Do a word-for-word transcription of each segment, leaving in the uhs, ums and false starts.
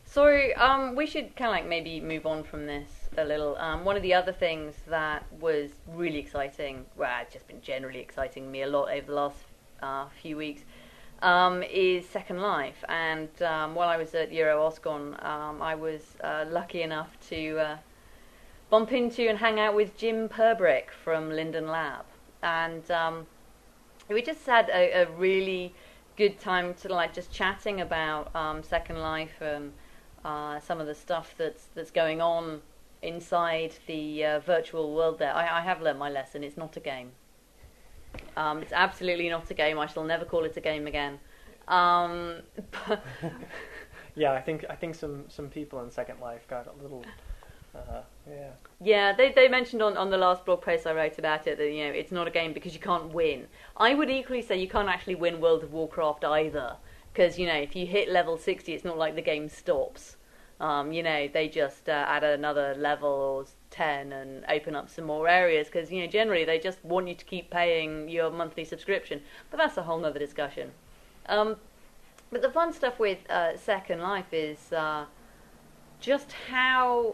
So um, we should kind of like maybe move on from this a little. Um, one of the other things that was really exciting, well, it's just been generally exciting me a lot over the last uh, few weeks, um, is Second Life. And um, while I was at EuroOSCON, um, I was uh, lucky enough to uh, bump into and hang out with Jim Perbrick from Linden Lab. And um, we just had a, a really good time to like just chatting about um, Second Life and uh, some of the stuff that's that's going on inside the uh, virtual world there. I, I have learned my lesson. It's not a game. Um, it's absolutely not a game. I shall never call it a game again. Um, yeah, I think I think some, some people in Second Life got a little... Uh, yeah. Yeah, they they mentioned on, on the last blog post I wrote about it that, you know, it's not a game because you can't win. I would equally say you can't actually win World of Warcraft either, because, you know, if you hit level sixty, it's not like the game stops. Um, you know, they just uh, add another level or ten and open up some more areas, because, you know, generally they just want you to keep paying your monthly subscription. But that's a whole nother discussion. Um, but the fun stuff with uh, Second Life is uh, just how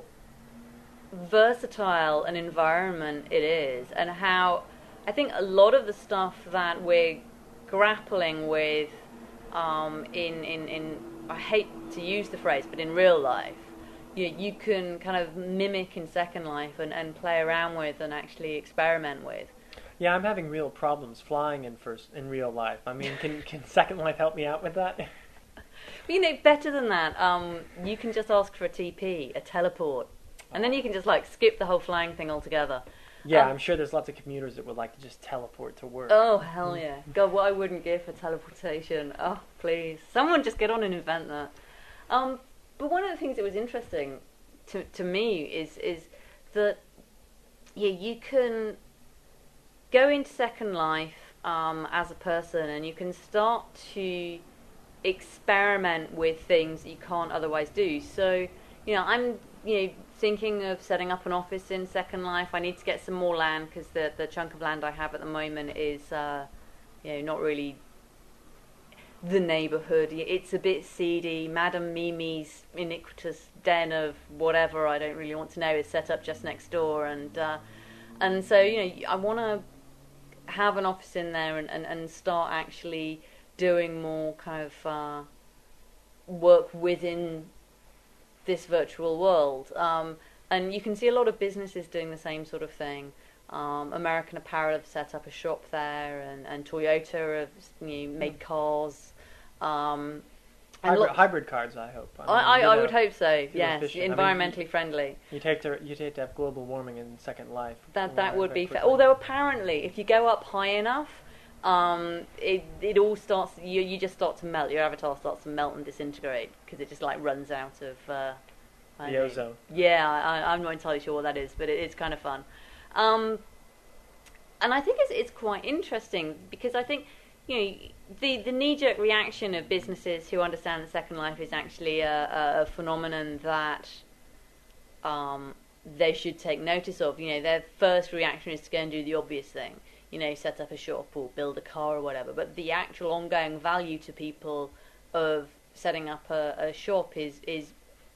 versatile an environment it is, and how I think a lot of the stuff that we're grappling with um, in, in, in I hate to use the phrase, but in real life, you, you can kind of mimic in Second Life and, and play around with and actually experiment with. Yeah, I'm having real problems flying in first in real life. I mean, can can Second Life help me out with that? You know, better than that, um, you can just ask for a T P, a teleport. And then you can just, like, skip the whole flying thing altogether. Yeah, um, I'm sure there's lots of commuters that would like to just teleport to work. Oh, hell yeah. God, what I wouldn't give for teleportation. Oh, please. Someone just get on and invent that. Um, but one of the things that was interesting to to me is, is that, yeah, you can go into Second Life um, as a person, and you can start to experiment with things that you can't otherwise do. So, you know, I'm, you know, thinking of setting up an office in Second Life. I need to get some more land, because the the chunk of land I have at the moment is, uh, you know, not really the neighbourhood. It's a bit seedy. Madame Mimi's iniquitous den of whatever I don't really want to know is set up just next door, and uh, and so, you know, I want to have an office in there and, and, and start actually doing more kind of uh, work within this virtual world. Um, and you can see a lot of businesses doing the same sort of thing. Um, American Apparel have set up a shop there, and, and Toyota have, you know, made cars. Um, and hybrid, lo- hybrid cars, I hope. I, I, I would hope so, yes. Efficient. Environmentally I mean, friendly. You'd hate, to, you'd hate to have global warming in Second Life. That that very, would very be fair. quickly. Although apparently, if you go up high enough, um, it it all starts. You you just start to melt. Your avatar starts to melt and disintegrate, because it just like runs out of uh, I the don't know. ozone. Yeah, I, I'm not entirely sure what that is, but it, it's kind of fun. Um, and I think it's it's quite interesting, because I think, you know, the the knee-jerk reaction of businesses who understand that Second Life is actually a, a phenomenon that um, they should take notice of. You know, their first reaction is to go and do the obvious thing. You know, set up a shop or build a car or whatever. But the actual ongoing value to people of setting up a, a shop is is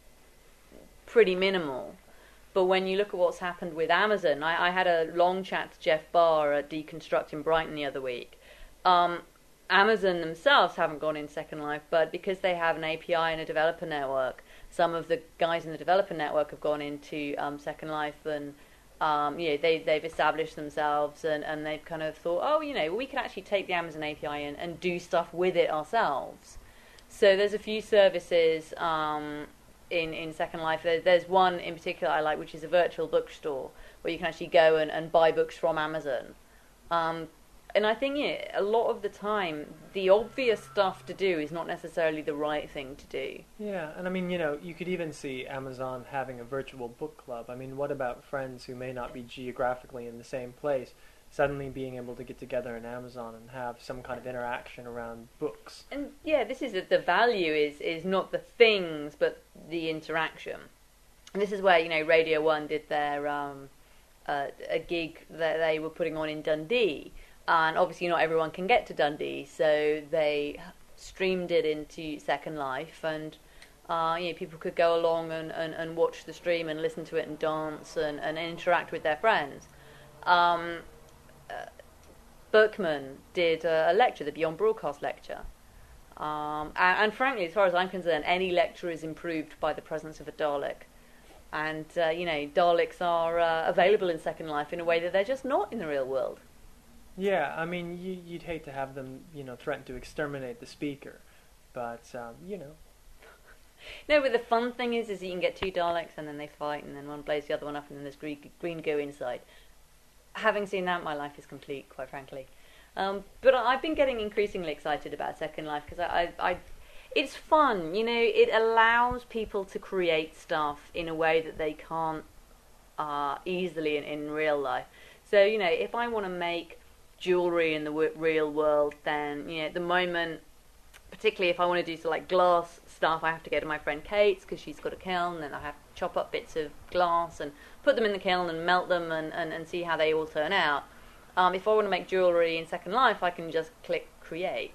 pretty minimal. But when you look at what's happened with Amazon, I, I had a long chat to Jeff Barr at Deconstruct in Brighton the other week. Um, Amazon themselves haven't gone in Second Life, but because they have an A P I and a developer network, some of the guys in the developer network have gone into um, Second Life, and um, you know, they, they've established themselves, and, and they've kind of thought, oh, you know, we can actually take the Amazon A P I in and do stuff with it ourselves. So there's a few services um, in, in Second Life. There, there's one in particular I like, which is a virtual bookstore, where you can actually go and, and buy books from Amazon. Um, and I think, yeah, a lot of the time, the obvious stuff to do is not necessarily the right thing to do. Yeah, and I mean, you know, you could even see Amazon having a virtual book club. I mean, what about friends who may not be geographically in the same place suddenly being able to get together in Amazon and have some kind of interaction around books? And yeah, this is the value is is not the things, but the interaction. And this is where, you know, Radio One did their um, uh, a gig that they were putting on in Dundee. And obviously not everyone can get to Dundee, so they streamed it into Second Life, and Uh, you know, people could go along and, and, and watch the stream and listen to it and dance and, and interact with their friends. Um, uh, Berkman did a, a lecture, the Beyond Broadcast lecture. Um, and, and frankly, as far as I'm concerned, any lecture is improved by the presence of a Dalek. And, uh, you know, Daleks are uh, available in Second Life in a way that they're just not in the real world. Yeah, I mean, you, you'd hate to have them, you know, threaten to exterminate the speaker. But, um, you know. No, but the fun thing is, is you can get two Daleks and then they fight and then one blows the other one up and then there's green, green go inside. Having seen that, my life is complete, quite frankly. Um, but I've been getting increasingly excited about Second Life because I, I, I, it's fun, you know. It allows people to create stuff in a way that they can't uh, easily in, in real life. So, you know, if I want to make jewelry in the w- real world, then, you know, at the moment, particularly if I want to do sort of like glass stuff, I have to go to my friend Kate's because she's got a kiln, and I have to chop up bits of glass and put them in the kiln and melt them and, and, and see how they all turn out. Um, if I want to make jewelry in Second Life, I can just click create.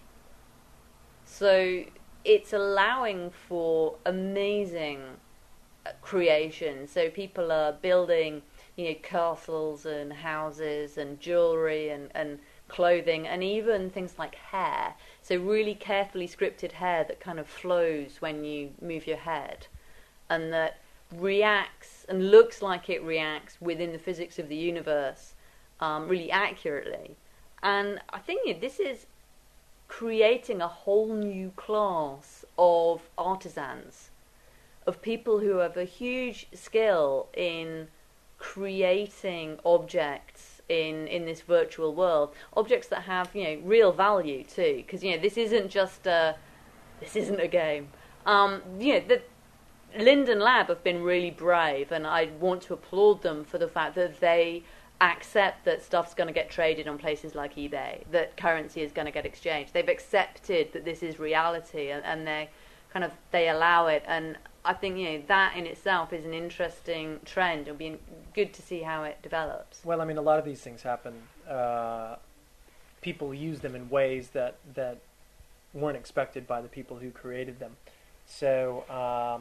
So it's allowing for amazing creation. So people are building, you know, castles and houses and jewelry and, and clothing and even things like hair. So really carefully scripted hair that kind of flows when you move your head and that reacts and looks like it reacts within the physics of the universe um, really accurately. And I think, you know, this is creating a whole new class of artisans, of people who have a huge skill in creating objects in, in this virtual world, objects that have, you know, real value too, because, you know, this isn't just a, this isn't a game. Um, you know, the Linden Lab have been really brave, and I want to applaud them for the fact that they accept that stuff's going to get traded on places like eBay, that currency is going to get exchanged. They've accepted that this is reality, and, and they kind of they allow it. And I think, you know, that in itself is an interesting trend. It'll be good to see how it develops. Well, I mean, a lot of these things happen. Uh, people use them in ways that that weren't expected by the people who created them. So, um,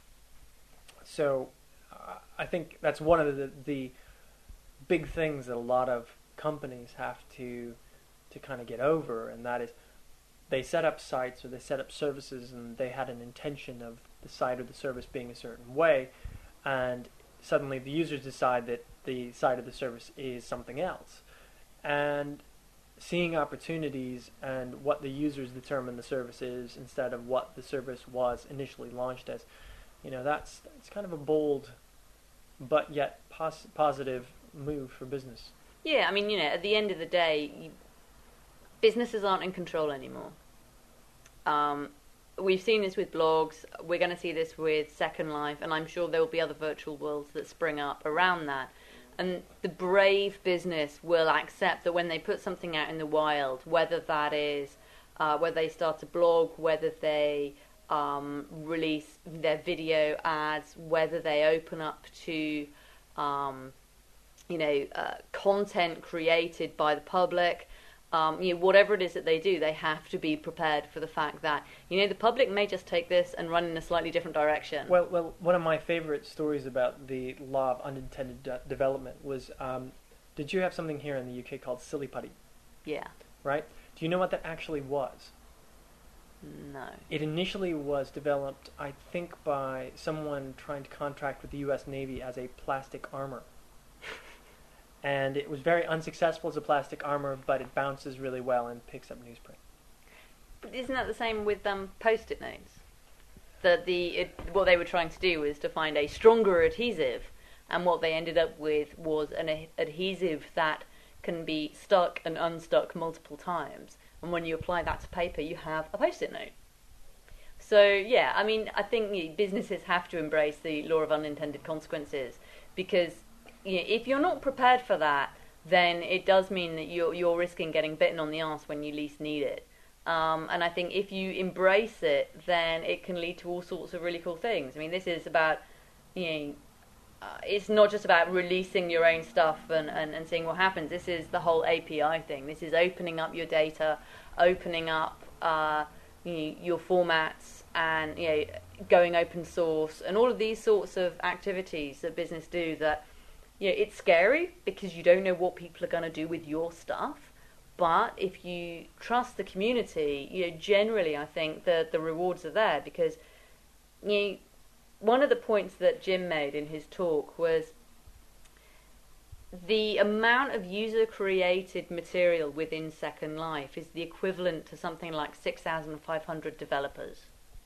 so uh, I think that's one of the, the big things that a lot of companies have to to kind of get over, and that is they set up sites or they set up services and they had an intention of the site or the service being a certain way, and suddenly the users decide that the site or the service is something else. And seeing opportunities and what the users determine the service is instead of what the service was initially launched as, you know, that's, that's kind of a bold but yet pos- positive move for business. Yeah, I mean, you know, at the end of the day, you, businesses aren't in control anymore. Um, we've seen this with blogs. We're going to see this with Second Life, and I'm sure there will be other virtual worlds that spring up around that. And the brave business will accept that when they put something out in the wild, whether that is uh, whether they start a blog, whether they um, release their video ads, whether they open up to um, you know, uh, content created by the public, um, you know, whatever it is that they do, they have to be prepared for the fact that, you know, the public may just take this and run in a slightly different direction. Well, well, one of my favorite stories about the law of unintended de- development was, um, did you have something here in the U K called Silly Putty? Yeah. Right? Do you know what that actually was? No. It initially was developed, I think, by someone trying to contract with the U S Navy as a plastic armor. And it was very unsuccessful as a plastic armor, but it bounces really well and picks up newsprint. But isn't that the same with um, post-it notes? That the it, what they were trying to do was to find a stronger adhesive, and what they ended up with was an a- adhesive that can be stuck and unstuck multiple times. And when you apply that to paper, you have a post-it note. So yeah, I mean, I think, you know, businesses have to embrace the law of unintended consequences, because, you know, if you're not prepared for that, then it does mean that you're you're risking getting bitten on the arse when you least need it. Um, and I think if you embrace it, then it can lead to all sorts of really cool things. I mean, this is about, you know, uh, it's not just about releasing your own stuff and, and, and seeing what happens. This is the whole A P I thing. This is opening up your data, opening up uh, you know, your formats, and, you know, going open source, and all of these sorts of activities that business do that, you know, it's scary because you don't know what people are going to do with your stuff. But if you trust the community, you know, generally I think that the rewards are there because, you know, one of the points that Jim made in his talk was the amount of user-created material within Second Life is the equivalent to something like six thousand five hundred developers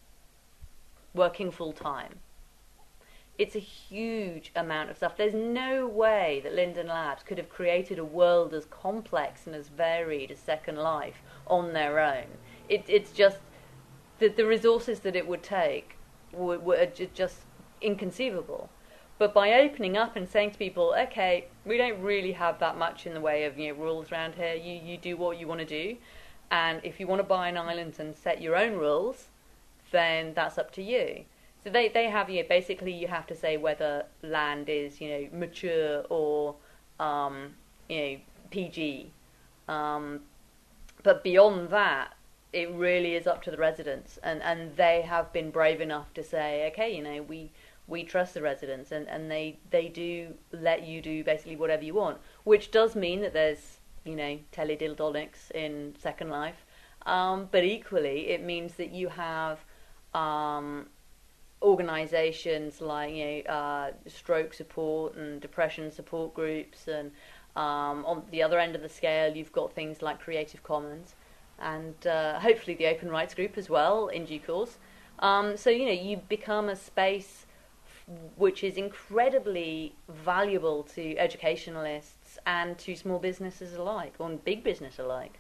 working full-time. It's a huge amount of stuff. There's no way that Linden Labs could have created a world as complex and as varied as Second Life on their own. It, it's just the, the resources that it would take were, were just inconceivable. But by opening up and saying to people, okay, we don't really have that much in the way of, you know, rules around here. You, you do what you want to do. And if you want to buy an island and set your own rules, then that's up to you. So they, they have, you know, basically you have to say whether land is, you know, mature or, um, you know, P G. Um, but beyond that, it really is up to the residents. And, and they have been brave enough to say, okay, you know, we we trust the residents. And, and they, they do let you do basically whatever you want, which does mean that there's, you know, teledildonics in Second Life. Um, but equally, it means that you have... Um, organisations like, you know, uh, stroke support and depression support groups, and um, on the other end of the scale you've got things like Creative Commons and uh, hopefully the Open Rights Group as well in due course. Um, so, you know, you become a space f- which is incredibly valuable to educationalists and to small businesses alike, or big business alike.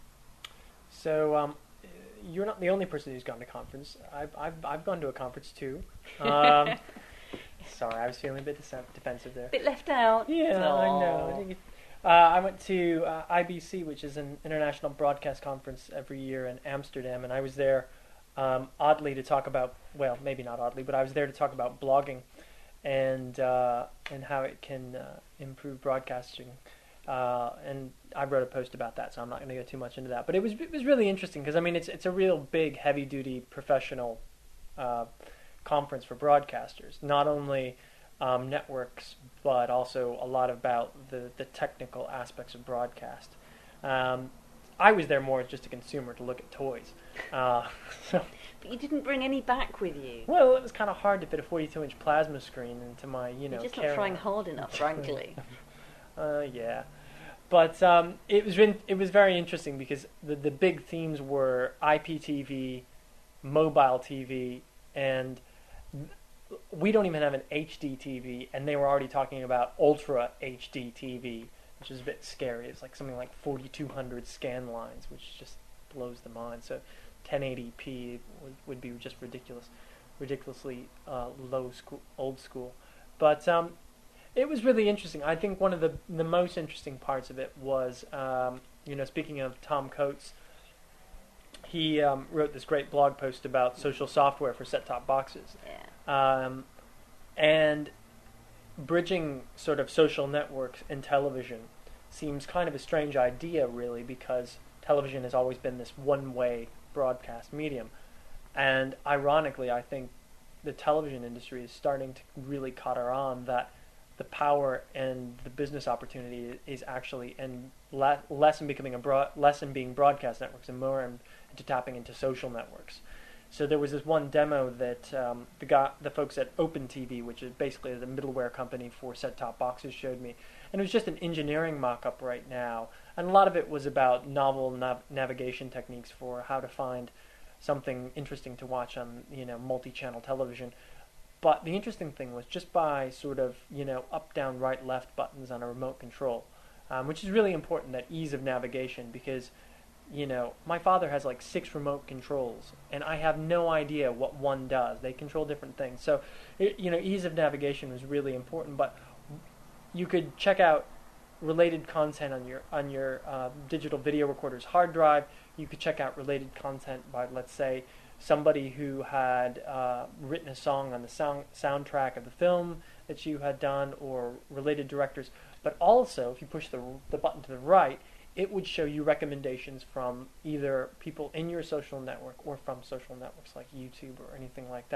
So, um, you're not the only person who's gone to conference. I've I've, I've gone to a conference too. Um, sorry, I was feeling a bit defensive there. Bit left out. Yeah, Aww. I know. Uh, I went to uh, I B C, which is an international broadcast conference every year in Amsterdam, and I was there um, oddly to talk about, well, maybe not oddly, but I was there to talk about blogging and uh, and how it can uh, improve broadcasting. Uh, and I wrote a post about that, so I'm not going to go too much into that. But it was it was really interesting because I mean it's it's a real big, heavy duty, professional uh, conference for broadcasters. Not only um, networks, but also a lot about the the technical aspects of broadcast. Um, I was there more as just a consumer to look at toys. Uh, so, but you didn't bring any back with you. Well, it was kind of hard to fit a forty-two inch plasma screen into my you know. You're just not trying hard enough, frankly. Uh, yeah, but um, it was been, it was very interesting because the the big themes were I P T V, mobile T V, and we don't even have an H D T V, and they were already talking about ultra H D T V, which is a bit scary. It's like something like forty-two hundred scan lines, which just blows the mind. So ten eighty p would, would be just ridiculous, ridiculously uh, low school, old school, but. Um, It was really interesting. I think one of the the most interesting parts of it was, um, you know, speaking of Tom Coates, he um, wrote this great blog post about social software for set-top boxes. Yeah. Um, and bridging sort of social networks and television seems kind of a strange idea, really, because television has always been this one-way broadcast medium. And ironically, I think the television industry is starting to really cater on that the power and the business opportunity is actually and le- less in becoming a broad, less in being broadcast networks and more in, into tapping into social networks. So there was this one demo that um, the guy, the folks at OpenTV, which is basically the middleware company for set-top boxes, showed me, and it was just an engineering mock-up right now, and a lot of it was about novel nav- navigation techniques for how to find something interesting to watch on, you know, multi-channel television. But the interesting thing was just by sort of, you know, up, down, right, left buttons on a remote control, um, which is really important, that ease of navigation, because, you know, my father has like six remote controls, and I have no idea what one does. They control different things. So, it, you know, ease of navigation was really important, but you could check out related content on your on your uh, digital video recorder's hard drive. You could check out related content by, let's say, somebody who had uh, written a song on the sound soundtrack of the film that you had done, or related directors. But also, if you push the the button to the right, it would show you recommendations from either people in your social network or from social networks like YouTube or anything like that.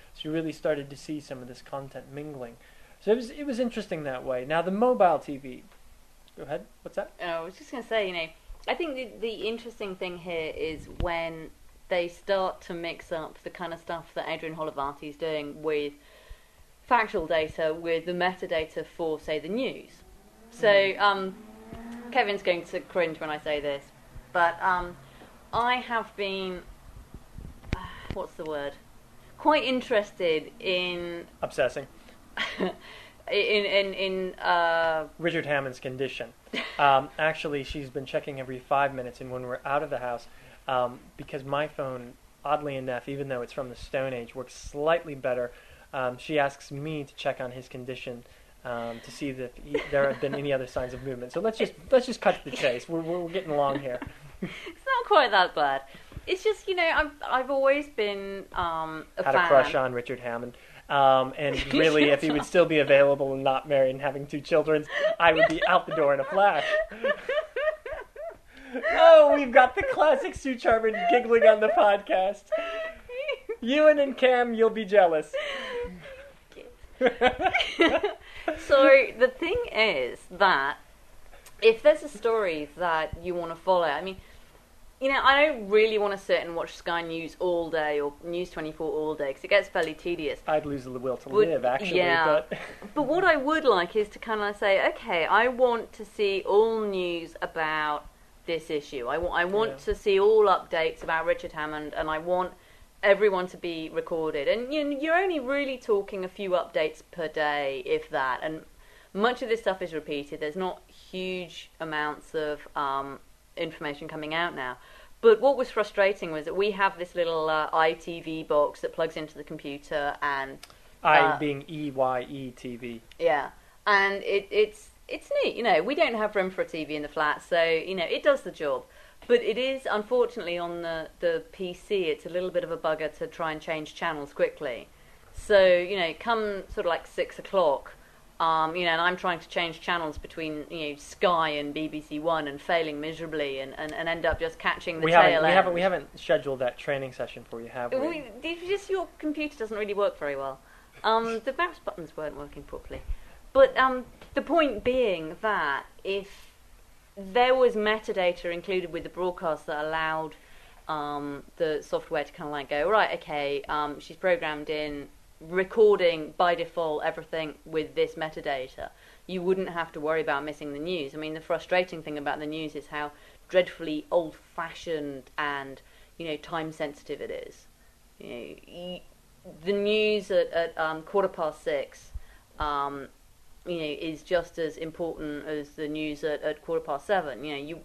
So you really started to see some of this content mingling. So it was it was interesting that way. Now the mobile T V. Go ahead. What's that? Oh, I was just going to say, you know, I think the, the interesting thing here is when they start to mix up the kind of stuff that Adrian Holovati is doing with factual data, with the metadata for, say, the news. So, um, Kevin's going to cringe when I say this, but um, I have been, uh, what's the word? Quite interested in obsessing. in in in uh, Richard Hammond's condition. Um, actually, she's been checking every five minutes, and when we're out of the house, um, because my phone, oddly enough, even though it's from the Stone Age, works slightly better. Um, she asks me to check on his condition um, to see if he, there have been any other signs of movement. So let's just let's just cut to the chase. We're we're, we're getting along here. It's not quite that bad. It's just, you know, I've I've always been um, a Had fan. a crush on Richard Hammond. Um, and really, if he would still be available and not married and having two children, I would be out the door in a flash. Oh, we've got the classic Sue Charman giggling on the podcast. Ewan and Cam, you'll be jealous. So the thing is that if there's a story that you want to follow, I mean, you know, I don't really want to sit and watch Sky News all day or News twenty-four all day because it gets fairly tedious. I'd lose the will to Would, live, actually. Yeah. But... but what I would like is to kind of say, okay, I want to see all news about this issue. I want, I want Yeah. to see all updates about Richard Hammond, and I want everyone to be recorded. And you know, you're only really talking a few updates per day, if that. And much of this stuff is repeated. There's not huge amounts of um, information coming out now. But what was frustrating was that we have this little uh, I T V box that plugs into the computer, and I uh, being E Y E T V. yeah, and it, it's it's neat. You know, we don't have room for a T V in the flat, so you know it does the job. But it is, unfortunately, on the the P C, it's a little bit of a bugger to try and change channels quickly. So you know, come sort of like six o'clock. Um, you know, and I'm trying to change channels between, you know, Sky and B B C One and failing miserably and, and, and end up just catching the we tail haven't, end. We haven't, we haven't scheduled that training session for you, have we? we it's just your computer doesn't really work very well. Um, the mouse buttons weren't working properly. But um, the point being that if there was metadata included with the broadcast that allowed um, the software to kind of like go, right, okay, um, she's programmed in recording by default everything with this metadata, you wouldn't have to worry about missing the news. I mean, the frustrating thing about the news is how dreadfully old-fashioned and, you know, time-sensitive it is. You know, you, the news at, at um, quarter past six, um, you know, is just as important as the news at, at quarter past seven. You know, you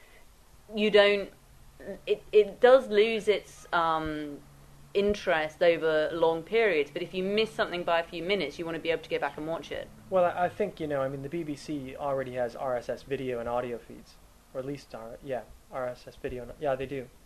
you don't. It it does lose its um, interest over long periods, but if you miss something by a few minutes, you want to be able to go back and watch it. Well, I I think, you know, I mean, the B B C already has R S S video and audio feeds, or at least, R- yeah, R S S video. And, yeah, they do.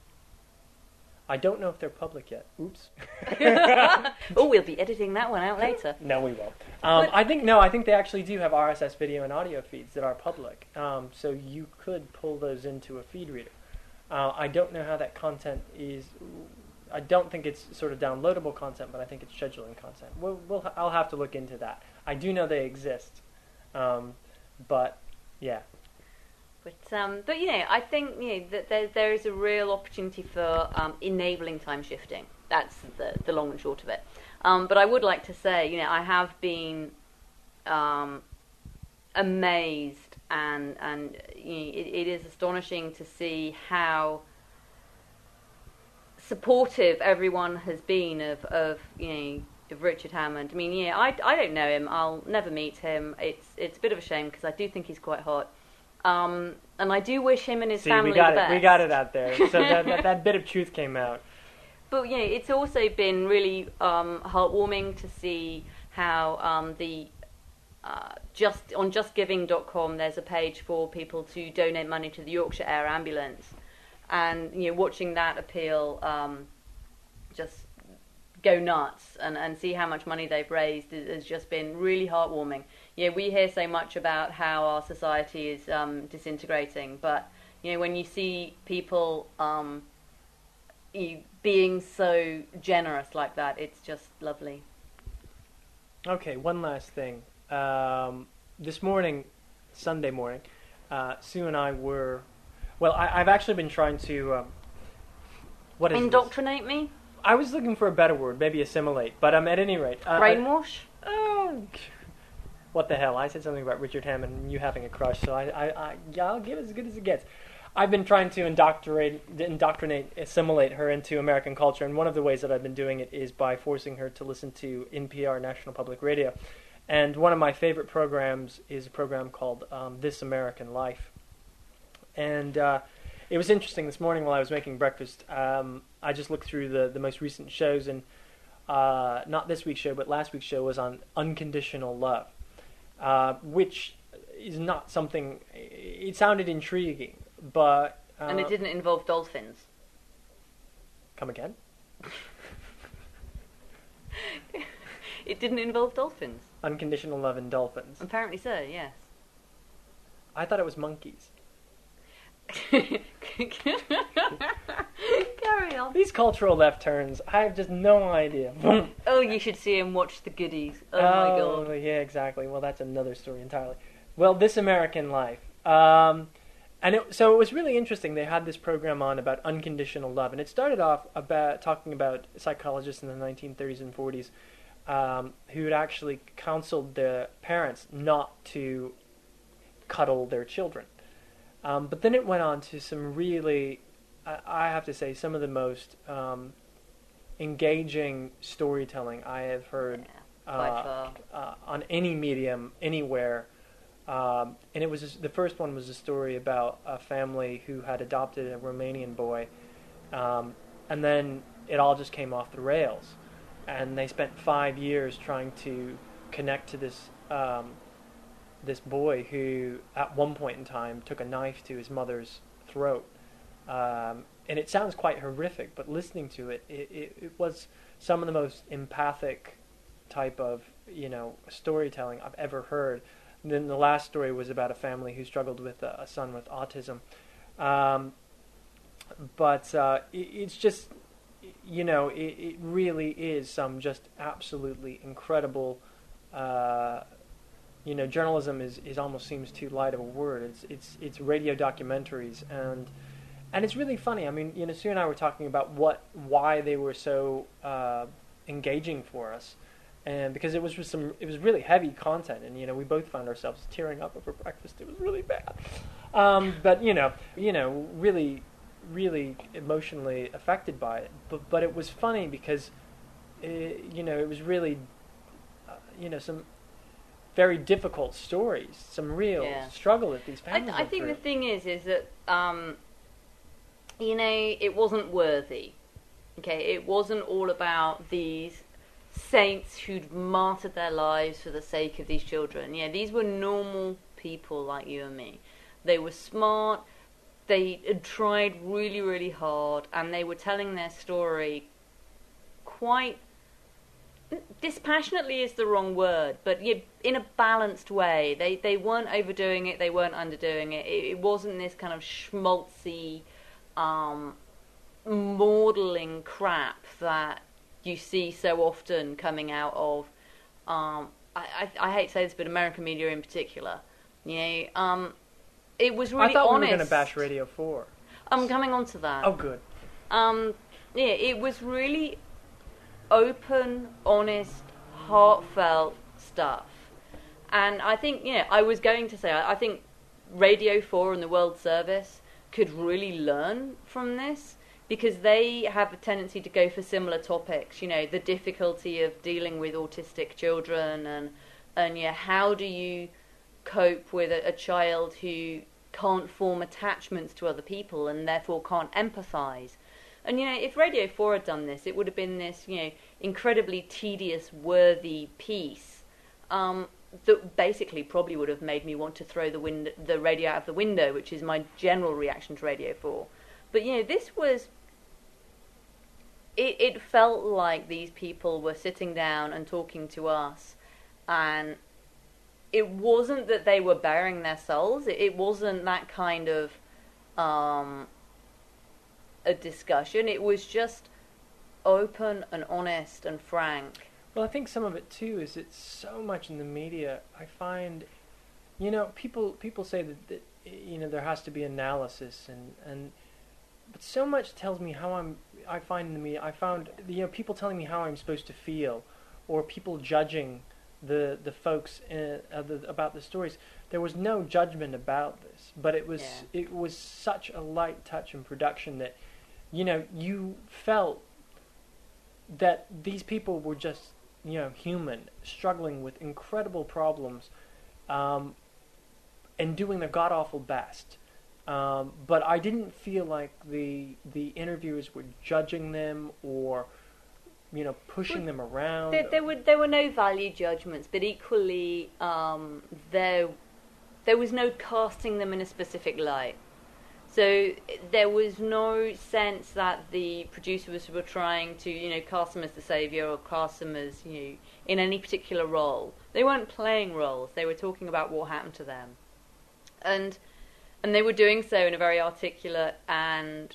I don't know if they're public yet. Oops. Oh, we'll be editing that one out later. No, we won't. Um, I think, no, I think they actually do have R S S video and audio feeds that are public. Um, so you could pull those into a feed reader. Uh, I don't know how that content is. I don't think it's sort of downloadable content, but I think it's scheduling content. We'll, we'll, I'll have to look into that. I do know they exist. Um, but, yeah. But um, but you know, I think you know that there there is a real opportunity for um, enabling time shifting. That's the the long and short of it. Um, but I would like to say, you know, I have been um, amazed, and and you know, it, it is astonishing to see how supportive everyone has been of of you know of Richard Hammond. I mean, yeah, I I don't know him. I'll never meet him. It's it's a bit of a shame because I do think he's quite hot. Um, and I do wish him and his See, family we got the best. it. We got it out there. So that, that that bit of truth came out. But you know, it's also been really um, heartwarming to see how um, the uh, just on just giving dot com there's a page for people to donate money to the Yorkshire Air Ambulance, and you know, watching that appeal um, just go nuts and, and see how much money they've raised has just been really heartwarming. Yeah, we hear so much about how our society is um, disintegrating, but you know, when you see people um, you being so generous like that. It's just lovely. Okay, one last thing. Um, this morning, Sunday morning, uh, Sue and I were. Well, I, I've actually been trying to. Um, what is Indoctrinate this? me? I was looking for a better word, maybe assimilate. But um, at any rate, uh, brainwash. I, oh, what the hell? I said something about Richard Hammond and you having a crush, so I, I, I yeah, I'll give it as good as it gets. I've been trying to indoctrinate, indoctrinate, assimilate her into American culture, and one of the ways that I've been doing it is by forcing her to listen to N P R, National Public Radio. And one of my favorite programs is a program called um, This American Life. And uh, it was interesting this morning while I was making breakfast. Um, I just looked through the, the most recent shows, and uh, not this week's show, but last week's show was on unconditional love, uh, which is not something. It sounded intriguing, but uh, and it didn't involve dolphins. Come again? It didn't involve dolphins. Unconditional love and dolphins. Apparently so, yes. I thought it was monkeys. Carry on. These cultural left turns, I have just no idea. Oh, you should see him watch The Goodies. Oh, oh my God. Yeah, exactly. Well, that's another story entirely. Well, This American Life. Um, and it, so it was really interesting. They had this program on about unconditional love. And it started off about talking about psychologists in the nineteen thirties and forties um, who had actually counseled the parents not to cuddle their children. Um, but then it went on to some really, I, I have to say, some of the most um, engaging storytelling I have heard yeah, by uh, far. uh, on any medium, anywhere. Um, and it was the first one was a story about a family who had adopted a Romanian boy, um, and then it all just came off the rails, and they spent five years trying to connect to this um, this boy who, at one point in time, took a knife to his mother's throat, um, and it sounds quite horrific, but listening to it, it, it, it was some of the most empathic type of you know storytelling I've ever heard. And then the last story was about a family who struggled with a, a son with autism. Um, but uh, it, it's just, you know, it, it really is some just absolutely incredible, uh, you know, journalism is, is almost seems too light of a word. It's it's it's radio documentaries, and and it's really funny. I mean, you know, Sue and I were talking about what why they were so uh, engaging for us. And because it was just some, it was really heavy content, and you know we both found ourselves tearing up over breakfast. It was really bad, um, but you know, you know, really, really emotionally affected by it. But but it was funny because, it, you know, it was really, uh, you know, some very difficult stories, some real yeah. struggle that these families. I, I think through. The thing is, is that um, you know, it wasn't worthy. Okay, it wasn't all about these saints who'd martyred their lives for the sake of these children. Yeah, these were normal people like you and me. They were smart, they had tried really, really hard, and they were telling their story quite dispassionately is the wrong word, but yeah, in a balanced way. They they weren't overdoing it, they weren't underdoing it. It, it wasn't this kind of schmaltzy, um, maudling crap that you see so often coming out of, um, I, I, I hate to say this, but American media in particular. You know, um, it was really honest. I thought honest. we were going to bash Radio four. I'm coming on to that. Oh, good. Um, yeah, it was really open, honest, heartfelt stuff. And I think, yeah, I was going to say, I, I think Radio four and the World Service could really learn from this, because they have a tendency to go for similar topics, you know, the difficulty of dealing with autistic children, and, and yeah, how do you cope with a, a child who can't form attachments to other people and therefore can't empathise. And, you know, if Radio four had done this, it would have been this, you know, incredibly tedious, worthy piece um, that basically probably would have made me want to throw the, wind- the radio out of the window, which is my general reaction to Radio four. But, you know, this was... It, it felt like these people were sitting down and talking to us, and it wasn't that they were bearing their souls. It, it wasn't that kind of um, a discussion. It was just open and honest and frank. Well, I think some of it too is it's so much in the media. I find, you know, people people say that, that you know there has to be analysis and and, but so much tells me how I'm. I find in the media. I found you know people telling me how I'm supposed to feel, or people judging the the folks in, uh, the, about the stories. There was no judgment about this, but it was Yeah. it was such a light touch in production that, you know, you felt that these people were just, you know, human, struggling with incredible problems, um, and doing their god awful best. Um, but I didn't feel like the the interviewers were judging them or, you know, pushing Well, them around. There, there were there were no value judgments, but equally um, there there was no casting them in a specific light. So there was no sense that the producers were trying to, you know, cast them as the savior or cast them as, you know, in any particular role. They weren't playing roles. They were talking about what happened to them, and and they were doing so in a very articulate and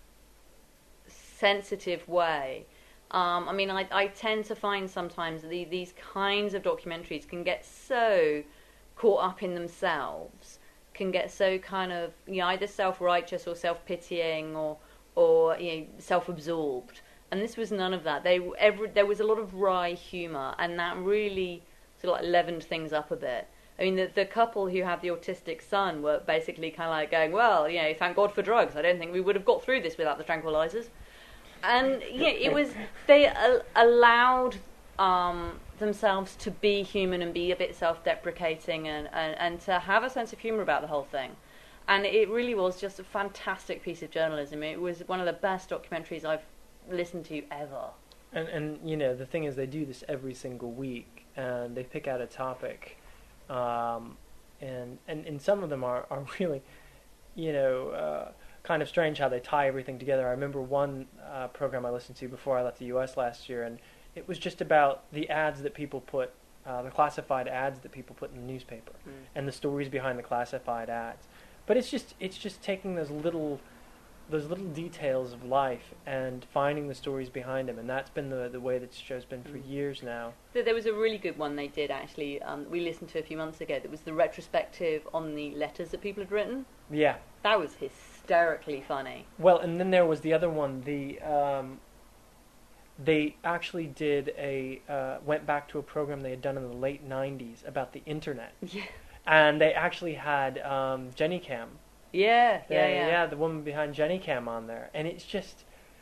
sensitive way. Um, I mean, I, I tend to find sometimes the, these kinds of documentaries can get so caught up in themselves, can get so kind of, you know, either self-righteous or self-pitying or, or you know, self-absorbed. And this was none of that. They every, there was a lot of wry humour, and that really sort of like leavened things up a bit. I mean, the, the couple who have the autistic son were basically kind of like going, well, you know, thank God for drugs. I don't think we would have got through this without the tranquilizers. And yeah, it was they uh, allowed um, themselves to be human and be a bit self-deprecating and, and, and to have a sense of humour about the whole thing. And it really was just a fantastic piece of journalism. It was one of the best documentaries I've listened to ever. And and you know the thing is they do this every single week and they pick out a topic, um, and, and and some of them are, are really, you know. Uh, kind of strange how they tie everything together. I remember one uh, program I listened to before I left the U S last year, and it was just about the ads that people put, uh, the classified ads that people put in the newspaper, Mm. and the stories behind the classified ads. But it's just it's just taking those little those little details of life and finding the stories behind them, and that's been the the way that this show's been for Mm. years now. There was a really good one they did actually. Um, we listened to a few months ago. That was the retrospective on the letters that people had written. Yeah. That was hysterically funny. Well, and then there was the other one. The um, they actually did a uh, went back to a program they had done in the late nineties about the internet, Yeah. and they actually had um, Jenny Cam. Yeah, The- yeah, yeah. yeah, the woman behind Jenny Cam on there, and it's just,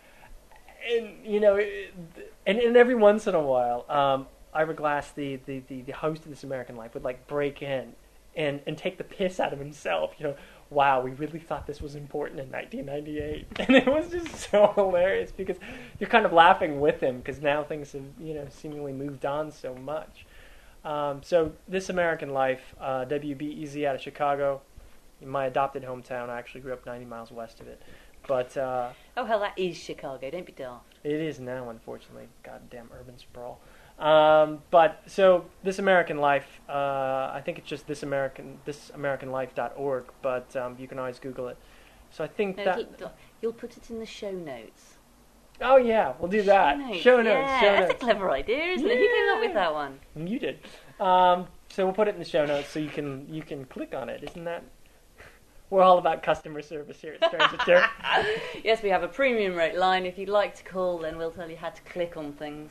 and you know, it, and, and every once in a while, um, Ira Glass, the, the, the, the host of This American Life, would like break in and and take the piss out of himself. You know, wow, we really thought this was important in nineteen ninety-eight, and it was just so hilarious because you're kind of laughing with him because now things have, you know, seemingly moved on so much. Um, so This American Life, uh, W B E Z out of Chicago. In my adopted hometown. I actually grew up ninety miles west of it. But uh, Oh, hell, that is Chicago. Don't be daft. it is now, unfortunately. Goddamn urban sprawl. Um, but, so, This American Life, uh, I think it's just this American, this american life dot org, but um, you can always Google it. So I think No, that... it'll- you'll put it in the show notes. Oh, yeah, we'll do that. Show notes. Show notes, Yeah, show that's notes. a clever idea, isn't it? Who came up with Yeah. that one? You did. Um, so we'll put it in the show notes so you can you can click on it. Isn't that... We're all about customer service here at Strange Material. Yes, we have a premium rate line. If you'd like to call, then we'll tell you how to click on things.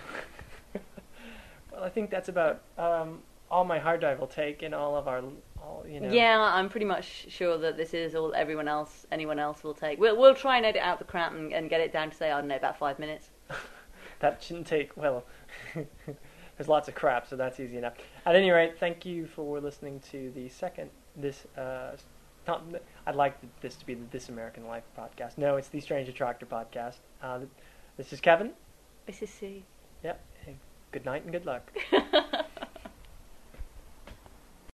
Well, I think that's about um, all my hard drive will take in all of our, all, you know. Yeah, I'm pretty much sure that this is all everyone else, anyone else will take. We'll we'll try and edit out the crap and, and get it down to say I don't know about five minutes. That shouldn't take, well, there's lots of crap, so that's easy enough. At any rate, thank you for listening to the second, this, uh, not, I'd like this to be the This American Life podcast. No, it's the Strange Attractor podcast. Uh, this is Kevin. This is C. Yep. Good night and good luck.